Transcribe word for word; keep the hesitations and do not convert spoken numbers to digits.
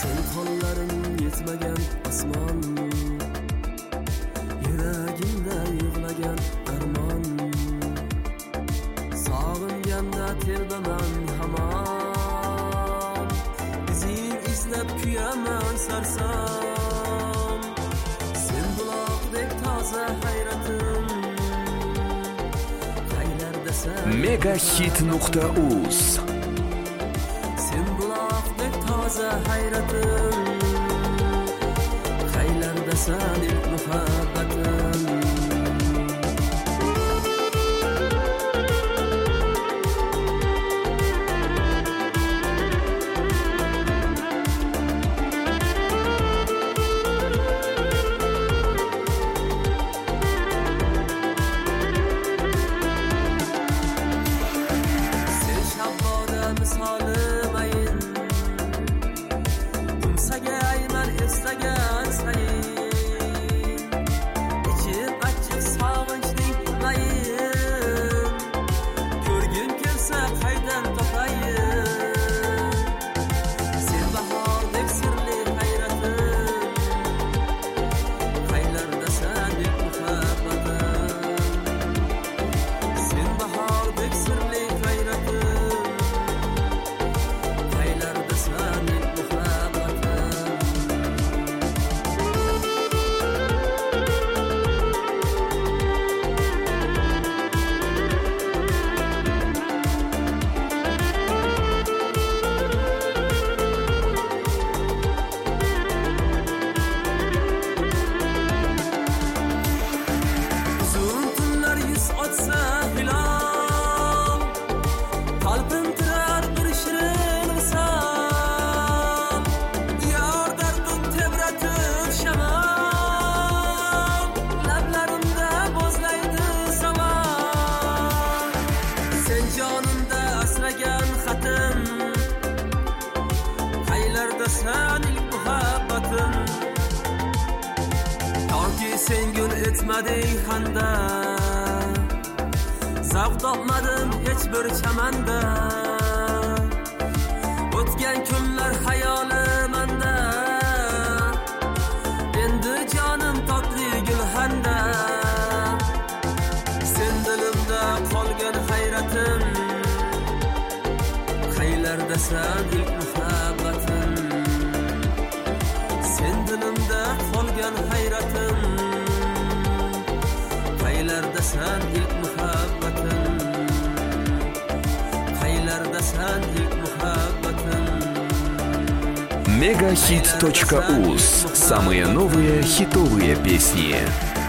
Sen qo'llaring yetmagan osmon, yuragimda yig'lagan armon, sog'inganda terbaman hamon, izing izlab kuyaman sarson. Sen buloqdek toza hayratim, qaylardasan megahit nuqta uz. Sen buloqdek toza hayratim, qaylardasan ilk muhabbatim. Sen ilk muhabbatim, toki sen gul etmading xanda, zavq topmadim hech bir chamanda. O'tgan kunlar xayolimanda, endi jonim totli gulxanda. Sen dilimda qolgan hayratim, qaylardasan ilk muhabbatim. Sen dilimda qolgan hayratim, qaylardasan ilk muhabbatim, qaylardasan ilk muhabbatim. megahit точка уз. Самые новые хитовые песни.